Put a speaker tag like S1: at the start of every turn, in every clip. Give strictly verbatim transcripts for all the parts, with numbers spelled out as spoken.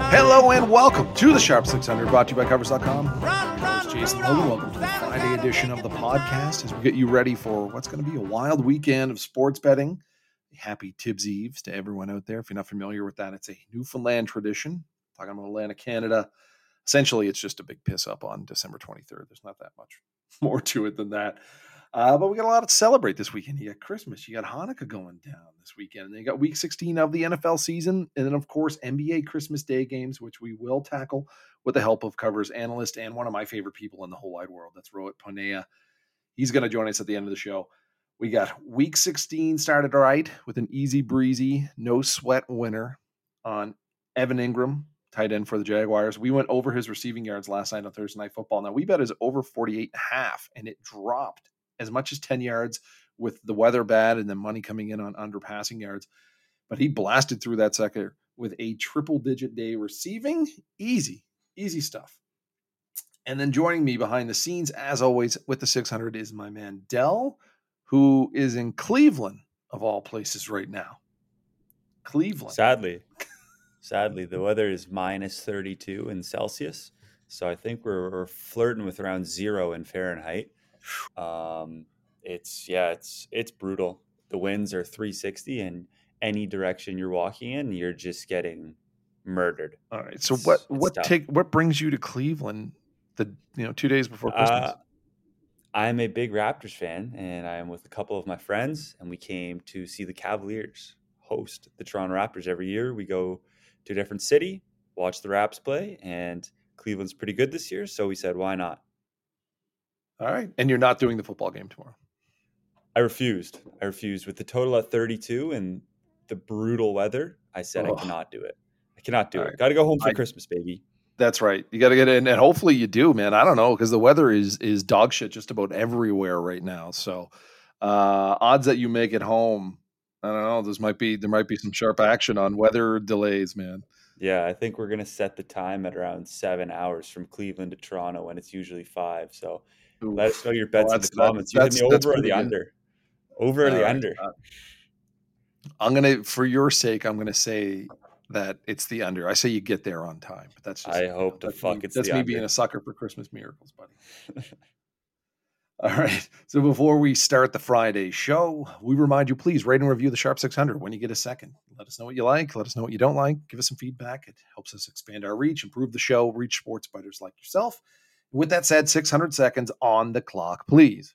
S1: Hello and welcome to the Sharp six hundred, brought to you by Covers dot com. I'm Jason Logan. Welcome to the Friday edition of the podcast as we get you ready for what's going to be a wild weekend of sports betting. Happy Tibbs Eves to everyone out there. If you're not familiar with that, it's a Newfoundland tradition. Talking about Atlantic Canada. Essentially, it's just a big piss up on December twenty-third. There's not that much more to it than that. Uh, but we got a lot to celebrate this weekend. You got Christmas, you got Hanukkah going down this weekend, and then you got week sixteen of the N F L season, and then, of course, N B A Christmas Day games, which we will tackle with the help of Covers analyst and one of my favorite people in the whole wide world. That's Rohit Ponea. He's going to join us at the end of the show. We got week sixteen started right with an easy breezy, no sweat winner on Evan Ingram, tight end for the Jaguars. We went over his receiving yards last night on Thursday Night Football. Now, we bet is over forty-eight and a half, and it dropped as much as ten yards with the weather bad and then money coming in on under passing yards. But he blasted through that sucker with a triple-digit day receiving. Easy, easy stuff. And then joining me behind the scenes, as always, with the six hundred is my man Dell, who is in Cleveland, of all places, right now. Cleveland.
S2: Sadly. Sadly, the weather is minus thirty-two in Celsius. So I think we're, we're flirting with around zero in Fahrenheit. Um, it's, yeah, it's, it's brutal. The winds are three sixty, and any direction you're walking in, you're just getting murdered.
S1: All right. So
S2: It's-
S1: what,
S2: it's
S1: what
S2: tough.
S1: take, what brings you to Cleveland the, you know, two days before Christmas?
S2: Uh, I'm a big Raptors fan, and I'm with a couple of my friends, and we came to see the Cavaliers host the Toronto Raptors every year. We go to a different city, watch the Raps play, and Cleveland's pretty good this year, so we said, why not?
S1: All right. And you're not doing the football game tomorrow.
S2: I refused. I refused. With the total at thirty-two and the brutal weather, I said
S1: Ugh.
S2: I cannot do it. I cannot do
S1: All
S2: it.
S1: right.
S2: Got to go home for
S1: I-
S2: Christmas, baby.
S1: That's right. You got to get in, and hopefully you do, man. I don't know, because the weather is is dog shit just about everywhere right now. So, uh, odds that you make it home, I don't know. There's might be there might be some sharp action on weather delays, man.
S2: Yeah, I think we're going to set the time at around seven hours from Cleveland to Toronto when it's usually five. So
S1: Oof.
S2: let us know your bets
S1: Well,
S2: in the
S1: that's- that-
S2: comments. You hit
S1: that's-
S2: me
S1: that's
S2: over or
S1: pretty
S2: the
S1: good.
S2: under? Over or
S1: All
S2: the
S1: right.
S2: under?
S1: Uh, I'm gonna, for your sake, I'm gonna say that it's the under. I say you get there on time, but that's just
S2: I
S1: you know,
S2: hope to
S1: that's
S2: fuck
S1: me,
S2: it's
S1: that's
S2: the
S1: me
S2: under.
S1: being a sucker for Christmas miracles, buddy. All right. So before we start the Friday show, we remind you, please rate and review the Sharp six hundred when you get a second. Let us know what you like. Let us know what you don't like. Give us some feedback. It helps us expand our reach, improve the show, reach sports bettors like yourself. With that said, six hundred seconds on the clock, please.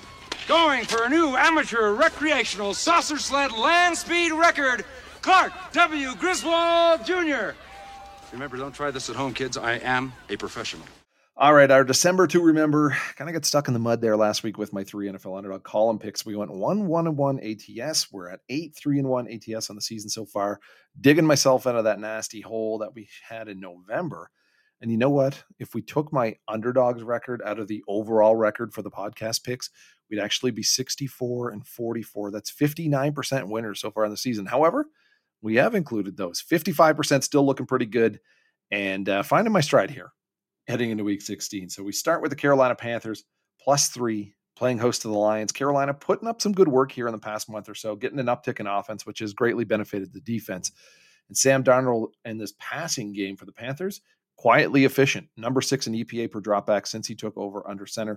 S3: Going for a new amateur recreational saucer sled land speed record, Clark W. Griswold Junior Remember, don't try this at home, kids. I am a professional.
S1: All right, our December to remember kind of got stuck in the mud there last week with my three N F L underdog column picks. We went one, one, and one A T S. We're at eight, three, and one A T S on the season so far. Digging myself out of that nasty hole that we had in November. And you know what? If we took my underdogs record out of the overall record for the podcast picks, we'd actually be sixty-four and forty-four. That's fifty-nine percent winners so far in the season. However, we have included those. fifty-five percent still looking pretty good, and uh, finding my stride here heading into week sixteen. So we start with the Carolina Panthers plus three, playing host to the Lions. Carolina putting up some good work here in the past month or so, getting an uptick in offense, which has greatly benefited the defense. And Sam Darnold in this passing game for the Panthers, quietly efficient, number six in E P A per dropback since he took over under center.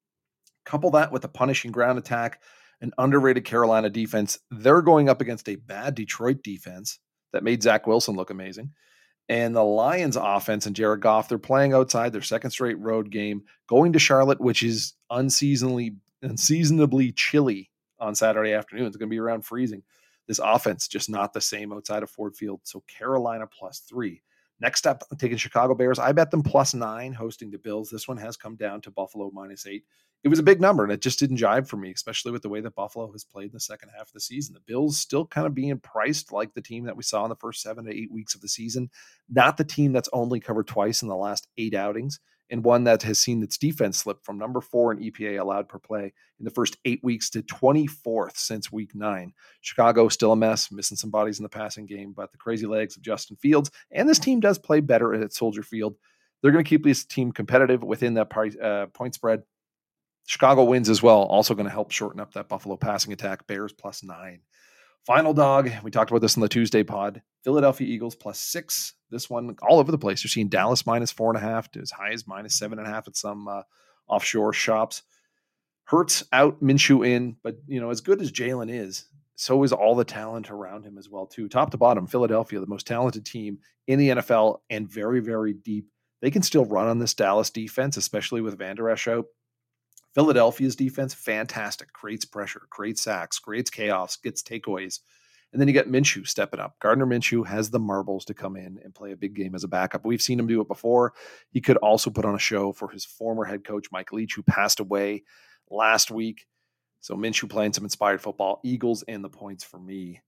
S1: Couple that with a punishing ground attack, an underrated Carolina defense. They're going up against a bad Detroit defense that made Zach Wilson look amazing. And the Lions offense and Jared Goff, they're playing outside their second straight road game, going to Charlotte, which is unseasonably, unseasonably chilly on Saturday afternoon. It's going to be around freezing. This offense just not the same outside of Ford Field. So Carolina plus three. Next up, I'm taking Chicago Bears. I bet them plus nine hosting the Bills. This one has come down to Buffalo minus eight. It was a big number, and it just didn't jive for me, especially with the way that Buffalo has played in the second half of the season. The Bills still kind of being priced like the team that we saw in the first seven to eight weeks of the season, not the team that's only covered twice in the last eight outings, and one that has seen its defense slip from number four in E P A allowed per play in the first eight weeks to twenty-fourth since week nine. Chicago still a mess, missing some bodies in the passing game, but the crazy legs of Justin Fields, and this team does play better at Soldier Field. They're going to keep this team competitive within that price, uh, point spread. Chicago wins as well, also going to help shorten up that Buffalo passing attack. Bears plus nine. Final dog, we talked about this in the Tuesday pod. Philadelphia Eagles plus six. This one all over the place. You're seeing Dallas minus four and a half to as high as minus seven and a half at some uh, offshore shops. Hurts out, Minshew in, but you know, as good as Jalen is, so is all the talent around him as well too. Top to bottom, Philadelphia, the most talented team in the N F L and very, very deep. They can still run on this Dallas defense, especially with Van Der Esch out. Philadelphia's defense, fantastic. Creates pressure, creates sacks, creates chaos, gets takeaways. And then you get Minshew stepping up. Gardner Minshew has the marbles to come in and play a big game as a backup. We've seen him do it before. He could also put on a show for his former head coach, Mike Leach, who passed away last week. So Minshew playing some inspired football. Eagles and the points for me.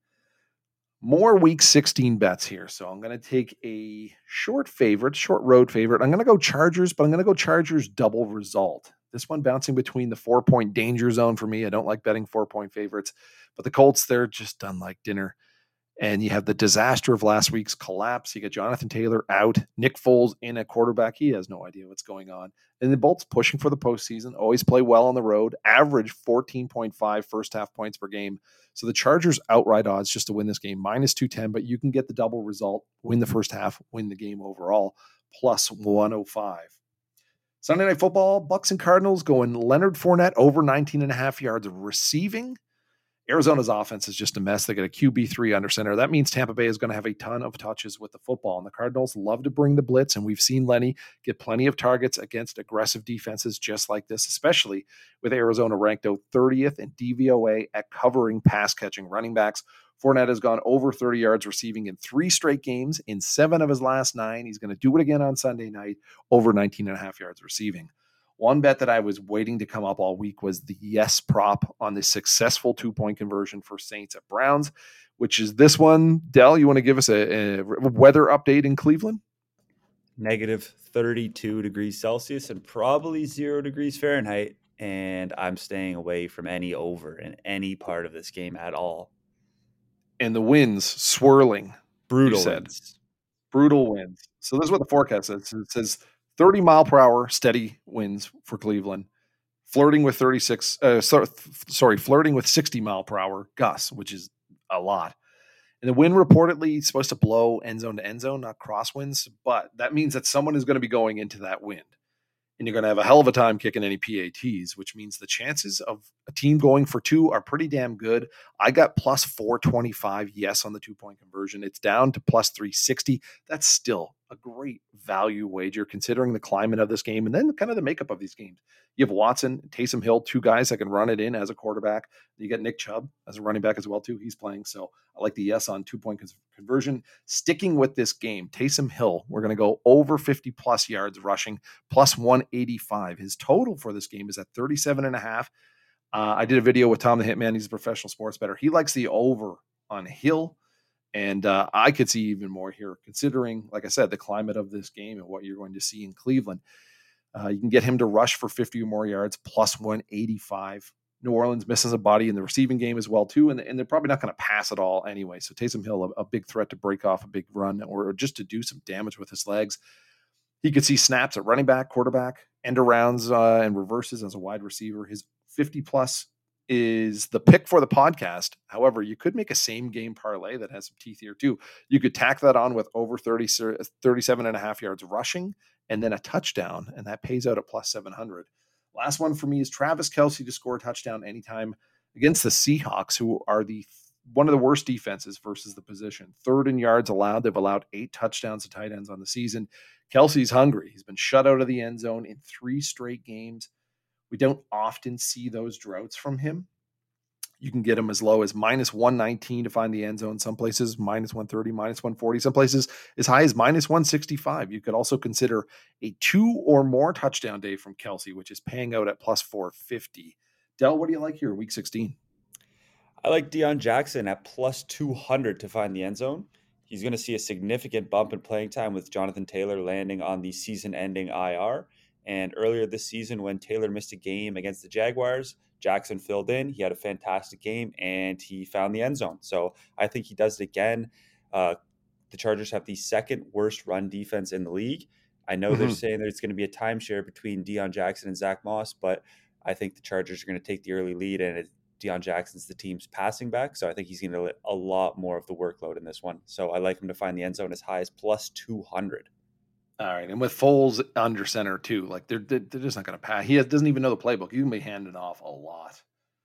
S1: More week sixteen bets here. So I'm going to take a short favorite, short road favorite. I'm going to go Chargers, but I'm going to go Chargers double result. This one bouncing between the four-point danger zone for me. I don't like betting four-point favorites, but the Colts, they're just done like dinner. And you have the disaster of last week's collapse. You get Jonathan Taylor out, Nick Foles in at quarterback. He has no idea what's going on. And the Bolts pushing for the postseason, always play well on the road, average fourteen point five first half points per game. So the Chargers outright odds just to win this game, minus two ten, but you can get the double result, win the first half, win the game overall, plus one oh five. Sunday Night Football, Bucks and Cardinals going Leonard Fournette over nineteen and a half yards of receiving. Arizona's offense is just a mess. They get a Q B three under center. That means Tampa Bay is going to have a ton of touches with the football. And the Cardinals love to bring the blitz. And we've seen Lenny get plenty of targets against aggressive defenses just like this, especially with Arizona ranked out thirtieth in D V O A at covering pass catching running backs. Fournette has gone over thirty yards receiving in three straight games. In seven of his last nine, he's going to do it again on Sunday night, over nineteen and a half yards receiving. One bet that I was waiting to come up all week was the yes prop on the successful two-point conversion for Saints at Browns, which is this one. Dell, you want to give us a, a weather update in Cleveland?
S2: Negative thirty-two degrees Celsius and probably zero degrees Fahrenheit, and I'm staying away from any over in any part of this game at all.
S1: And the winds swirling.
S2: Brutal
S1: said.
S2: winds.
S1: Brutal winds. So this is what the forecast says. It says thirty mile per hour steady winds for Cleveland, flirting with thirty-six, uh, sorry, flirting with sixty mile per hour gusts, which is a lot. And the wind reportedly is supposed to blow end zone to end zone, not crosswinds, but that means that someone is going to be going into that wind. And you're going to have a hell of a time kicking any P A Ts, which means the chances of a team going for two are pretty damn good. I got plus four twenty-five yes on the two-point conversion. It's down to plus three sixty. That's still a great value wager considering the climate of this game and then kind of the makeup of these games. You have Watson, Taysom Hill, two guys that can run it in as a quarterback. You get Nick Chubb as a running back as well, too. He's playing. So I like the yes on two-point conversion. Sticking with this game, Taysom Hill, we're going to go over fifty plus yards rushing, plus one eighty-five. His total for this game is at thirty-seven and a half. Uh, I did a video with Tom the Hitman. He's a professional sports bettor. He likes the over on Hill. And uh, I could see even more here, considering, like I said, the climate of this game and what you're going to see in Cleveland. Uh, you can get him to rush for fifty or more yards, plus one eighty-five. New Orleans misses a body in the receiving game as well, too, and, and they're probably not going to pass it all anyway. So Taysom Hill, a, a big threat to break off a big run or just to do some damage with his legs. He could see snaps at running back, quarterback, end arounds uh, and reverses as a wide receiver. His fifty-plus is the pick for the podcast. However, you could make a same game parlay that has some teeth here too. You could tack that on with over thirty, thirty-seven and a half yards rushing and then a touchdown, and that pays out at plus seven hundred. Last one for me is Travis Kelce to score a touchdown anytime against the Seahawks, who are the one of the worst defenses versus the position. Third in yards allowed. They've allowed eight touchdowns to tight ends on the season. Kelce's hungry. He's been shut out of the end zone in three straight games. We don't often see those droughts from him. You can get him as low as minus one nineteen to find the end zone. Some places minus one thirty, minus one forty. Some places as high as minus one sixty-five. You could also consider a two or more touchdown day from Kelce, which is paying out at plus four fifty. Dell, what do you like here, week sixteen?
S2: I like Deion Jackson at plus two hundred to find the end zone. He's going to see a significant bump in playing time with Jonathan Taylor landing on the season-ending I R. And earlier this season, when Taylor missed a game against the Jaguars, Jackson filled in. He had a fantastic game, and he found the end zone. So I think he does it again. Uh, the Chargers have the second worst run defense in the league. I know mm-hmm. they're saying there's going to be a timeshare between Deion Jackson and Zach Moss, but I think the Chargers are going to take the early lead, and it, Deion Jackson's the team's passing back, so I think he's going to get a lot more of the workload in this one. So I like him to find the end zone as high as plus two hundred.
S1: All right, and with Foles under center too, like they're they're just not going to pass. He has, doesn't even know the playbook. You can be handing off a lot.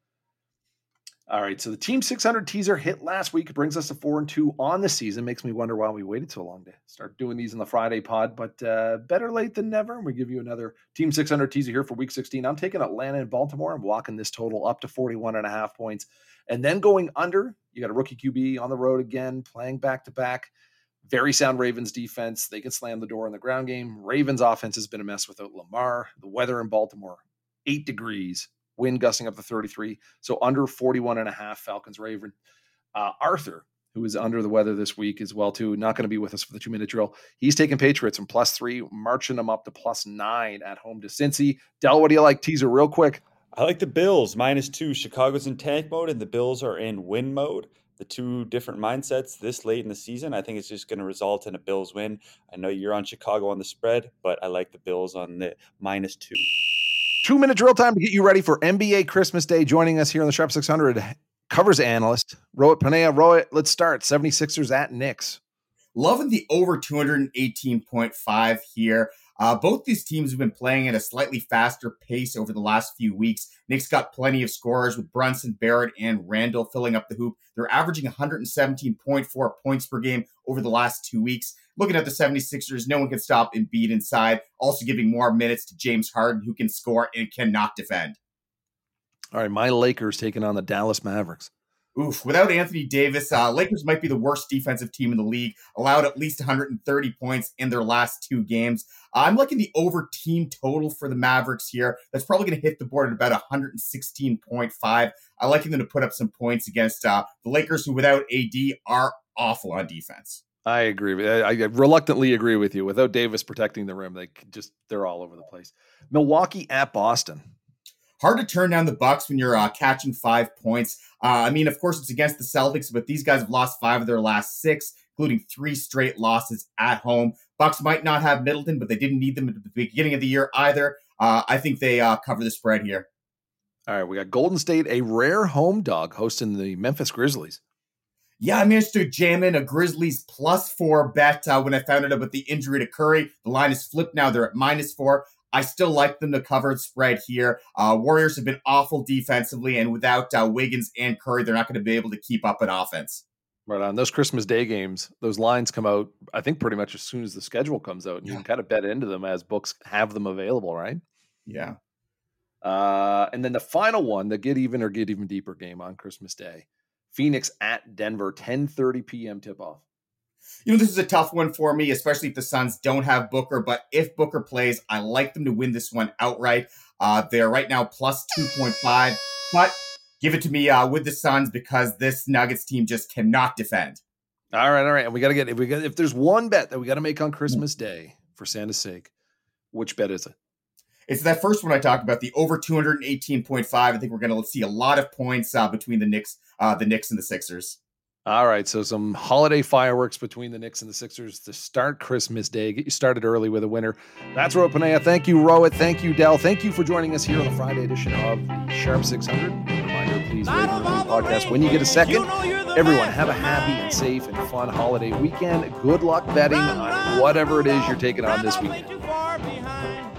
S1: All right, so the Team six hundred teaser hit last week. It brings us to four and two on the season. Makes me wonder why we waited so long to start doing these in the Friday pod, but uh, better late than never. We give you another Team six hundred teaser here for Week sixteen. I'm taking Atlanta and Baltimore. I'm walking this total up to forty-one and a half points, and then going under. You got a rookie Q B on the road again, playing back to back. Very sound Ravens defense. They can slam the door in the ground game. Ravens offense has been a mess without Lamar. The weather in Baltimore, eight degrees, wind gusting up to thirty-three. So under forty-one and a half, Falcons Raven. Uh, Arthur, who is under the weather this week as well, too, not going to be with us for the two-minute drill. He's taking Patriots from plus three, marching them up to plus nine at home to Cincy. Del, what do you like? Teaser real quick.
S2: I like the Bills, minus two. Chicago's in tank mode, and the Bills are in win mode. The two different mindsets this late in the season, I think it's just going to result in a Bills win. I know you're on Chicago on the spread, but I like the Bills on the minus two.
S1: Two-minute drill time to get you ready for N B A Christmas Day. Joining us here on the Sharp six hundred, covers analyst, Rohit Panea. Rohit, let's start. seventy-sixers at Knicks.
S4: Loving the over two eighteen point five here. Uh, both these teams have been playing at a slightly faster pace over the last few weeks. Knicks got plenty of scorers with Brunson, Barrett, and Randall filling up the hoop. They're averaging one seventeen point four points per game over the last two weeks. Looking at the seventy-sixers, no one can stop Embiid inside, also giving more minutes to James Harden, who can score and cannot defend.
S1: All right, my Lakers taking on the Dallas Mavericks.
S4: Oof, without Anthony Davis, uh, Lakers might be the worst defensive team in the league, allowed at least one hundred thirty points in their last two games. Uh, I'm liking the over team total for the Mavericks here. That's probably going to hit the board at about one sixteen point five. I like them to put up some points against uh, the Lakers, who without A D are awful on defense.
S1: I agree. I, I reluctantly agree with you. Without Davis protecting the rim, they just they're all over the place. Milwaukee at Boston.
S4: Hard to turn down the Bucks when you're uh, catching five points. Uh, I mean, of course, it's against the Celtics, but these guys have lost five of their last six, including three straight losses at home. Bucks might not have Middleton, but they didn't need them at the beginning of the year either. Uh, I think they uh, cover the spread here.
S1: All right, we got Golden State, a rare home dog, hosting the Memphis Grizzlies.
S4: Yeah, I managed to jam in a Grizzlies plus four bet uh, when I found out about the injury to Curry. The line is flipped now. They're at minus four. I still like them to cover the spread here. Uh, Warriors have been awful defensively, and without uh, Wiggins and Curry, they're not going to be able to keep up an offense.
S1: Right on. Those Christmas Day games, those lines come out, I think, pretty much as soon as the schedule comes out. And you can kind of bet into them as books have them available, right?
S4: Yeah.
S1: Uh, and then the final one, the get even or get even deeper game on Christmas Day. Phoenix at Denver, ten thirty p.m. tip-off.
S4: You know, this is a tough one for me, especially if the Suns don't have Booker. But if Booker plays, I like them to win this one outright. Uh, they're right now plus two point five. But give it to me uh, with the Suns because this Nuggets team just cannot defend.
S1: All right, all right. And we got to get, if we got, if there's one bet that we got to make on Christmas Day, for Santa's sake, which bet is it?
S4: It's that first one I talked about, the over two eighteen point five. I think we're going to see a lot of points uh, between the Knicks, uh, the Knicks and the Sixers.
S1: All right, so some holiday fireworks between the Knicks and the Sixers to start Christmas Day. Get you started early with a winner. That's Rohit Panea. Thank you, Rohit. Thank you, Del. Thank you for joining us here on the Friday edition of the Sharp six hundred. Reminder, please rate the podcast when you get a second. Everyone, have a happy and safe and fun holiday weekend. Good luck betting on whatever it is you're taking on this weekend.